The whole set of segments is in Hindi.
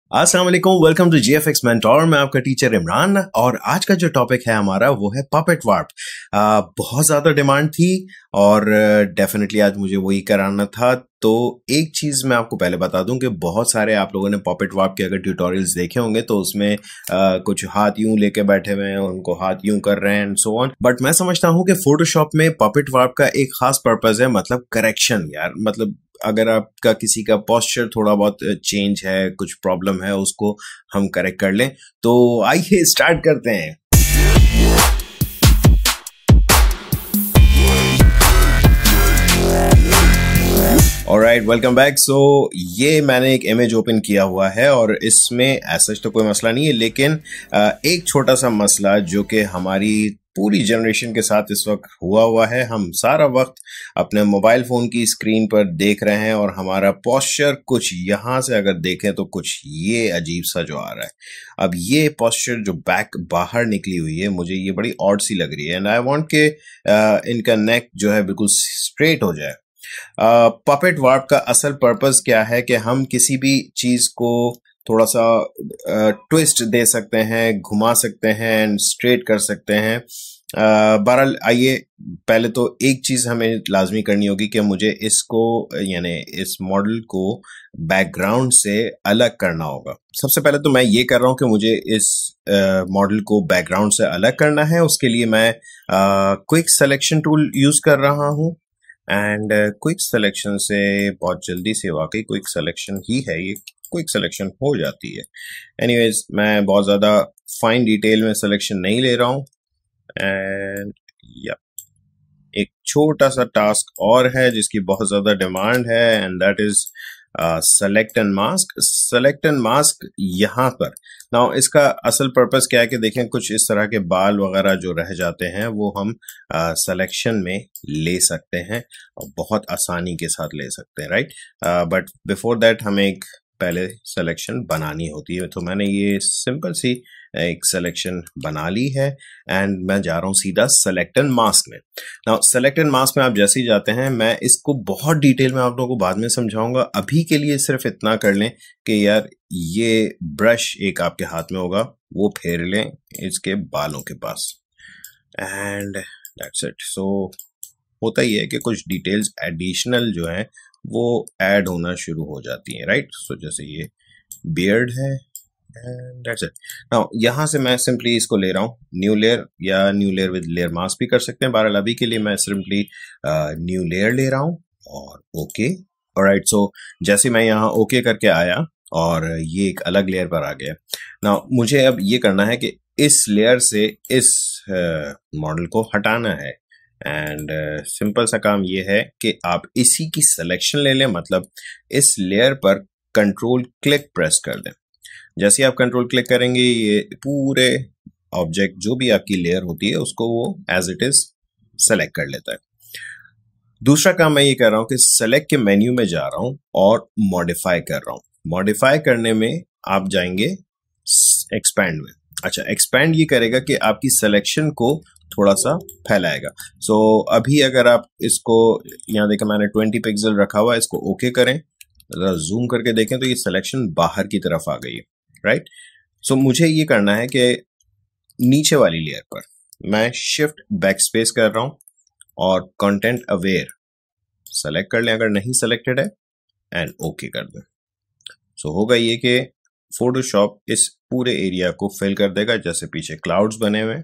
अस्सलाम वालेकुम, वेलकम टू जीएफएक्स मेंटोर। मैं आपका टीचर इमरान और आज का जो टॉपिक है हमारा वो है पपेट वार्प। बहुत ज़्यादा डिमांड थी और डेफिनेटली आज मुझे वही कराना था। तो एक चीज़ मैं आपको पहले बता दूं कि बहुत सारे आप लोगों ने पपेट वार्प के अगर ट्यूटोरियल्स देखे होंगे तो उसमें कुछ हाथ यूं लेके बैठे हुए हैं, उनको हाथ यूं कर रहे हैं एंड सो ऑन। बट मैं समझता हूं कि फोटोशॉप में पपेट वार्प का एक खास पर्पज है, मतलब करेक्शन यार। मतलब अगर आपका किसी का पोस्चर थोड़ा बहुत चेंज है, कुछ प्रॉब्लम है, उसको हम करेक्ट कर लें। तो आइए स्टार्ट करते हैं। Alright, welcome back. सो ये मैंने एक इमेज ओपन किया हुआ है और इसमें ऐसा तो कोई मसला नहीं है, लेकिन एक छोटा सा मसला जो कि हमारी पूरी जनरेशन के साथ इस वक्त हुआ है। हम सारा वक्त अपने मोबाइल फोन की स्क्रीन पर देख रहे हैं और हमारा पोस्चर कुछ यहाँ से अगर देखें तो कुछ ये अजीब सा जो आ रहा है। अब ये पोस्चर जो बैक बाहर निकली हुई है, मुझे ये बड़ी ऑड सी लग रही है एंड आई वांट के इनका नेक जो है बिल्कुल स्ट्रेट हो जाए। पपेट वार्प का असल पर्पस क्या है कि हम किसी भी चीज को थोड़ा सा ट्विस्ट दे सकते हैं, घुमा सकते हैं एंड स्ट्रेट कर सकते हैं। बहरहाल आइए, पहले तो एक चीज हमें लाजमी करनी होगी कि मुझे इसको यानी इस मॉडल को बैकग्राउंड से अलग करना होगा। सबसे पहले तो मैं ये कर रहा हूं कि मुझे इस मॉडल को बैकग्राउंड से अलग करना है। उसके लिए मैं क्विक सिलेक्शन टूल यूज कर रहा हूं एंड क्विक सिलेक्शन से बहुत जल्दी से, वाकई क्विक सिलेक्शन ही है ये, क्विक सिलेक्शन हो जाती है। एनीवेज, मैं बहुत ज़्यादा फाइन डिटेल में सिलेक्शन नहीं ले रहा हूँ एंड या एक छोटा सा टास्क और है जिसकी बहुत ज़्यादा डिमांड है and that is select and mask. Select and mask यहाँ पर नाउ इसका असल पर्पस क्या है कि देखें, कुछ इस तरह के बाल वगैरह जो रह जाते हैं वो हम सिलेक्शन में ले सकते हैं और बहुत आसानी के साथ ले सकते हैं, राइट। बट बिफोर दैट हमें एक पहले सिलेक्शन बनानी होती है। तो मैंने ये सिंपल सी एक सिलेक्शन बना ली है एंड मैं जा रहा हूँ सीधा सेलेक्ट एंड मास्क में। नाउ सेलेक्ट एंड मास्क में आप जैसे ही जाते हैं, मैं इसको बहुत डिटेल में आप लोगों को बाद में समझाऊंगा। अभी के लिए सिर्फ इतना कर लें कि यार ये ब्रश एक आपके हाथ में होगा, वो फेर लें इसके बालों के पास एंड दैट्स इट। सो होता ही है कि कुछ डिटेल्स एडिशनल जो है वो ऐड होना शुरू हो जाती हैं, राइट। सो जैसे ये बियर्ड है एंड दैट्स इट। नाउ यहाँ से मैं सिंपली इसको ले रहा हूँ न्यू लेयर, या new layer with layer mask भी कर सकते हैं। बहरहाल अभी के लिए मैं सिंपली न्यू लेयर ले रहा हूँ और ओके। ऑलराइट, सो जैसे मैं यहाँ ओके करके आया और ये एक अलग लेयर पर आ गया। नाउ मुझे अब ये करना है कि इस लेयर से इस मॉडल को हटाना है एंड सिंपल सा काम ये है कि आप इसी की सिलेक्शन ले लें, मतलब इस लेयर पर कंट्रोल क्लिक प्रेस कर दें। जैसे आप कंट्रोल क्लिक करेंगे, ये पूरे ऑब्जेक्ट जो भी आपकी लेयर होती है उसको वो एज इट इज सेलेक्ट कर लेता है। दूसरा काम मैं ये कर रहा हूं कि सेलेक्ट के मेन्यू में जा रहा हूं और मॉडिफाई कर रहा हूं। मॉडिफाई करने में आप जाएंगे एक्सपैंड में। अच्छा, एक्सपैंड ये करेगा कि आपकी सिलेक्शन को थोड़ा सा फैलाएगा। सो अभी अगर आप इसको यहाँ देखें, मैंने 20 पिक्सल रखा हुआ है, इसको ओके करें, जूम करके देखें तो ये सिलेक्शन बाहर की तरफ आ गई है, राइट। सो मुझे ये करना है कि नीचे वाली लेयर पर मैं शिफ्ट बैक स्पेस कर रहा हूं और कंटेंट अवेयर सेलेक्ट कर लें अगर नहीं सेलेक्टेड है एंड ओके कर दें। सो होगा ये कि फोटोशॉप इस पूरे एरिया को फिल कर देगा, जैसे पीछे क्लाउड्स बने हुए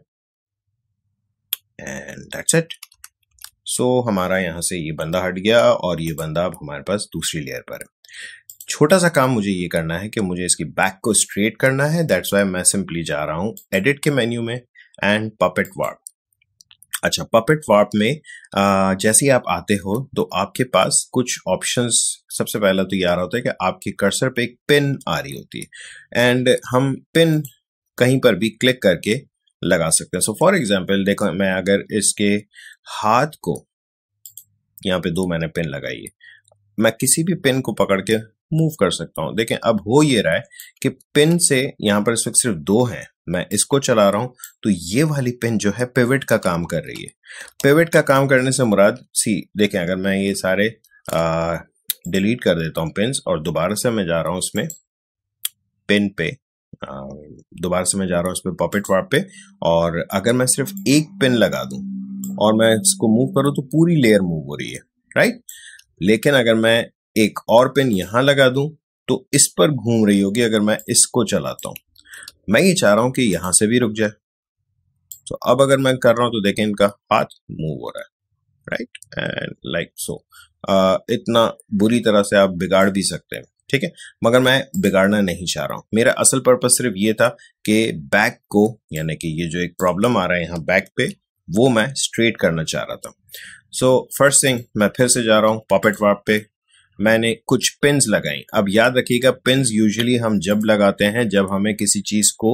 एंड दैट्स इट। सो हमारा यहाँ से ये बंदा हट गया और ये बंदा अब हमारे पास दूसरी लेयर पर है। छोटा सा काम मुझे ये करना है कि मुझे इसकी बैक को स्ट्रेट करना है। दैट्स वाई मैं सिंपली जा रहा हूँ एडिट के मेन्यू में एंड पपेट वार्प। अच्छा, पपेट वार्प में जैसे ही आप आते हो तो आपके पास कुछ ऑप्शंस, सबसे पहला तो ये आ रहा होता है कि आपके कर्सर पे एक पिन आ रही होती है एंड हम पिन कहीं पर भी क्लिक करके लगा सकते हैं। सो फॉर एग्जांपल देखो, मैं अगर इसके हाथ को, यहाँ पे 2 मैंने पिन लगाई है, मैं किसी भी पिन को पकड़ के मूव कर सकता हूं। देखें अब हो ये रहा है कि पिन से यहाँ पर इस वक्त सिर्फ 2 हैं, मैं इसको चला रहा हूं तो ये वाली पिन जो है पिवट का काम कर रही है। पिवट का काम करने से मुराद देखें, अगर मैं ये सारे डिलीट कर देता हूं पिन्स और दोबारा से मैं जा रहा हूं उसमें पिन पे, दोबारा से मैं जा रहा हूँ इस पे पॉपेट वार्प पे, और अगर मैं सिर्फ एक पिन लगा दूं और मैं इसको मूव करूं तो पूरी लेयर मूव हो रही है, राइट। लेकिन अगर मैं एक और पिन यहां लगा दूं तो इस पर घूम रही होगी अगर मैं इसको चलाता हूं। मैं ये चाह रहा हूं कि यहां से भी रुक जाए। तो अब अगर मैं कर रहा हूं तो देखें इनका हाथ मूव हो रहा है, राइट, एंड लाइक सो। इतना बुरी तरह से आप बिगाड़ भी सकते हैं, ठीक है, मगर मैं बिगाड़ना नहीं चाह रहा हूं। मेरा असल पर्पस सिर्फ ये था कि बैक को, यानी कि ये जो एक प्रॉब्लम आ रहा है यहाँ बैक पे, वो मैं स्ट्रेट करना चाह रहा था। सो फर्स्ट थिंग, मैं फिर से जा रहा हूँ पॉपेट वार्प पे। मैंने कुछ पिन्स लगाई। अब याद रखिएगा, पिन्स यूजुअली हम जब लगाते हैं जब हमें किसी चीज को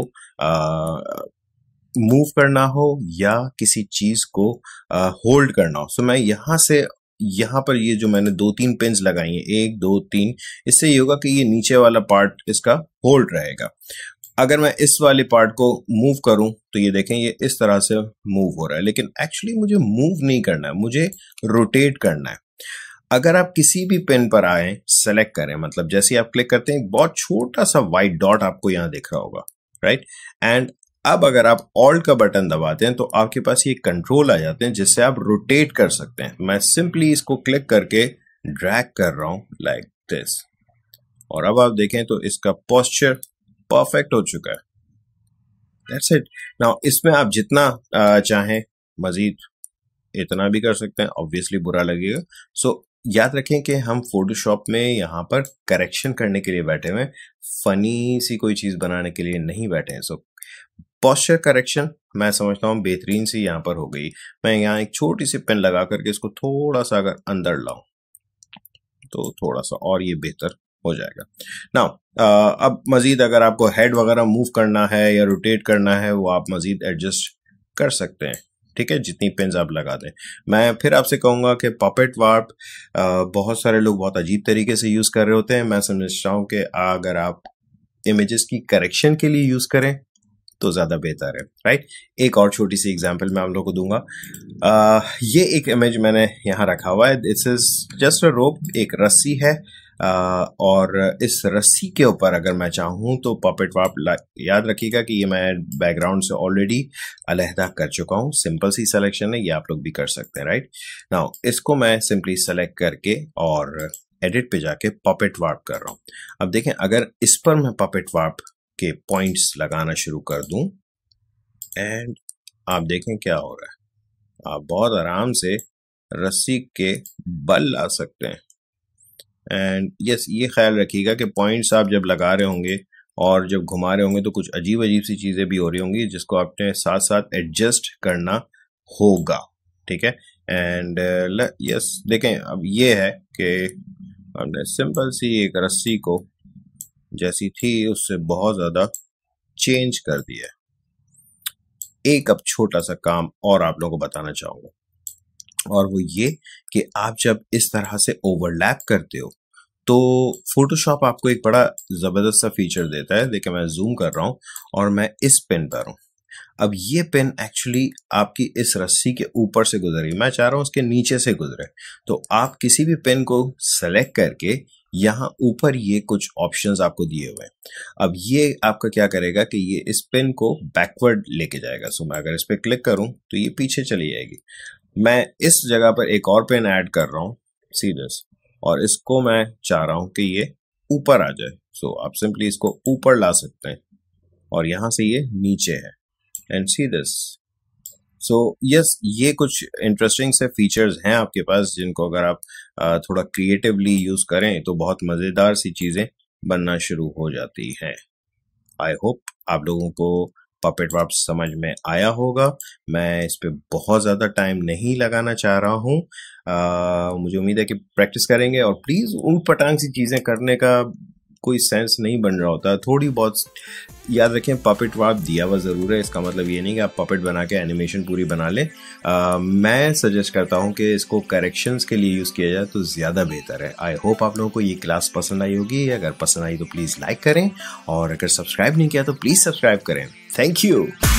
मूव करना हो या किसी चीज को होल्ड करना हो। सो मैं यहां से यहाँ पर ये जो मैंने 2-3 पिन्स लगाई हैं, 1 2 3, इससे ये होगा कि ये नीचे वाला पार्ट इसका होल्ड रहेगा। अगर मैं इस वाले पार्ट को मूव करूं तो ये देखें ये इस तरह से मूव हो रहा है, लेकिन एक्चुअली मुझे मूव नहीं करना है, मुझे रोटेट करना है। अगर आप किसी भी पिन पर आए, सेलेक्ट करें, मतलब जैसे आप क्लिक करते हैं एक बहुत छोटा सा व्हाइट डॉट आपको यहां दिख रहा होगा, राइट। एंड अब अगर आप ऑल्ट का बटन दबाते हैं तो आपके पास ये कंट्रोल आ जाते हैं जिससे आप रोटेट कर सकते हैं। मैं सिंपली इसको क्लिक करके ड्रैग कर रहा हूं लाइक दिस, और अब आप देखें तो इसका पोस्चर परफेक्ट हो चुका है। That's it. नाउ इसमें आप जितना चाहें मजीद इतना भी कर सकते हैं, ऑब्वियसली बुरा लगेगा। सो याद रखें कि हम फोटोशॉप में यहाँ पर करेक्शन करने के लिए बैठे हुए हैं, फनी सी कोई चीज बनाने के लिए नहीं बैठे हैं। सो पोस्चर करेक्शन मैं समझता हूँ बेहतरीन सी यहाँ पर हो गई। मैं यहाँ एक छोटी सी पेन लगा करके इसको थोड़ा सा अगर अंदर लाऊं तो थोड़ा सा और ये बेहतर हो जाएगा। नाउ अब मजीद अगर आपको हेड वगैरह मूव करना है या रोटेट करना है वो आप मजीद एडजस्ट कर सकते हैं, ठीक है, जितनी पेन्स आप लगा दें। मैं फिर आपसे कहूंगा कि पॉपेट वार्प बहुत सारे लोग बहुत अजीब तरीके से यूज कर रहे होते हैं। मैं समझता हूँ कि अगर आप इमेजेस की करेक्शन के लिए यूज करें तो ज्यादा बेहतर है, राइट। एक और छोटी सी एग्जांपल मैं आप लोगों को दूंगा। ये एक इमेज मैंने यहाँ रखा हुआ है। This is just a rope, एक रस्सी है, और इस रस्सी के ऊपर अगर मैं चाहूँ तो पॉपेट वार्प, याद रखिएगा कि ये मैं बैकग्राउंड से ऑलरेडी अलहदा कर चुका हूँ। सिंपल सी सिलेक्शन है, ये आप लोग भी कर सकते हैं, राइट। नाउ इसको मैं सिंपली सेलेक्ट करके और एडिट पे जाके पॉपेट वार्प कर रहा हूँ। अब देखें अगर इस पर मैं पॉपेट वार्प के पॉइंट्स लगाना शुरू कर दूं एंड आप देखें क्या हो रहा है। आप बहुत आराम से रस्सी के बल ला सकते हैं। एंड यस, ये ख्याल रखिएगा कि पॉइंट्स आप जब लगा रहे होंगे और जब घुमा रहे होंगे तो कुछ अजीब अजीब सी चीजें भी हो रही होंगी जिसको आपने साथ साथ एडजस्ट करना होगा, ठीक है। एंड यस देखें, अब ये है कि हमने सिंपल सी एक रस्सी को जैसी थी उससे बहुत ज्यादा चेंज कर दिया है। एक अब छोटा सा काम और आप लोगों को बताना चाहूंगा, और वो ये कि आप जब इस तरह से ओवरलैप करते हो तो फोटोशॉप आपको एक बड़ा जबरदस्त सा फीचर देता है। देखिए मैं जूम कर रहा हूं और मैं इस पेन पर हूं। अब ये पेन एक्चुअली आपकी इस रस्सी के ऊपर से गुजरी, मैं चाह रहा हूं उसके नीचे से गुजरे। तो आप किसी भी पेन को सेलेक्ट करके यहाँ ऊपर ये कुछ ऑप्शंस आपको दिए हुए हैं। अब ये आपका क्या करेगा कि ये इस पेन को बैकवर्ड लेके जाएगा। सो मैं अगर इस पे क्लिक करूं तो ये पीछे चली जाएगी। मैं इस जगह पर एक और पेन ऐड कर रहा हूं, सी दिस, और इसको मैं चाह रहा हूं कि ये ऊपर आ जाए। सो आप सिंपली इसको ऊपर ला सकते हैं और यहां से ये नीचे है, and see this. So yes, ये कुछ इंटरेस्टिंग से फीचर्स हैं आपके पास जिनको अगर आप थोड़ा क्रिएटिवली यूज करें तो बहुत मजेदार सी चीजें बनना शुरू हो जाती हैं। आई होप आप लोगों को पॉपेट वार्प समझ में आया होगा। मैं इस पे बहुत ज्यादा टाइम नहीं लगाना चाह रहा हूँ। मुझे उम्मीद है कि प्रैक्टिस करेंगे, और प्लीज ऊट पटांग सी चीजें करने का कोई सेंस नहीं बन रहा होता। थोड़ी बहुत याद रखें, पॉपेट वार्प दिया हुआ जरूर है, इसका मतलब ये नहीं कि आप पॉपेट बना के एनिमेशन पूरी बना लें। मैं सजेस्ट करता हूं कि इसको करेक्शंस के लिए यूज किया जाए तो ज्यादा बेहतर है। आई होप आप लोगों को ये क्लास पसंद आई होगी। अगर पसंद आई तो प्लीज लाइक करें, और अगर सब्सक्राइब नहीं किया तो प्लीज सब्सक्राइब करें। Thank you.